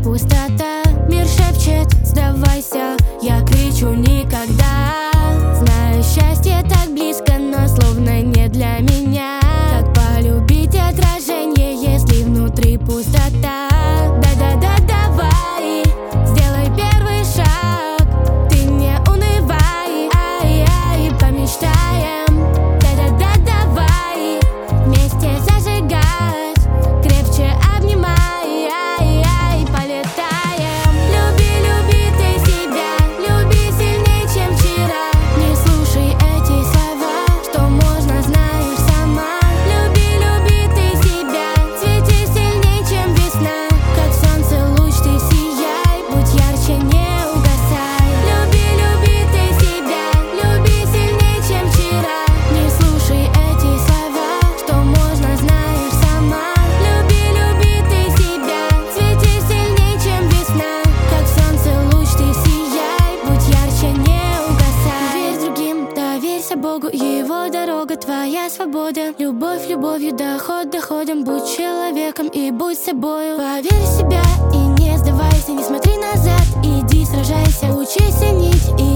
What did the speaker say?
пустота. Мир шепчет: сдавайся, я кричу: никогда. Знаю, счастье так близко, но словно не для меня. Как полюбить отражение, если внутри пустота? Да-да-да, давай, сделай первый шаг. Ты не унывай, ай-ай, помечтаем. Да-да-да, давай, вместе зажигать, крепче обнимай, ай-ай, полетаем. Люби, люби ты себя, люби сильнее, чем вчера. Не слушай эти слова, что можно, знаешь сама. Люби, люби ты себя, свети сильнее, чем весна. Как солнце луч ты сияй, будь ярче, не угасай. Люби, люби ты себя, люби сильнее, чем вчера. Не слушай эти слова, что можно, знаешь сама. Люби, люби ты себя, свети сильнее, чем весна. Как солнце луч ты сияй, будь ярче, не угасай. Верь другим, доверься Богу, Его дорога, твоя свобода. Любовь любовью, доход доходом. Будь человеком и будь собою. Поверь в себя и не сдавайся, не смотри назад, иди сражайся. Учись ценить и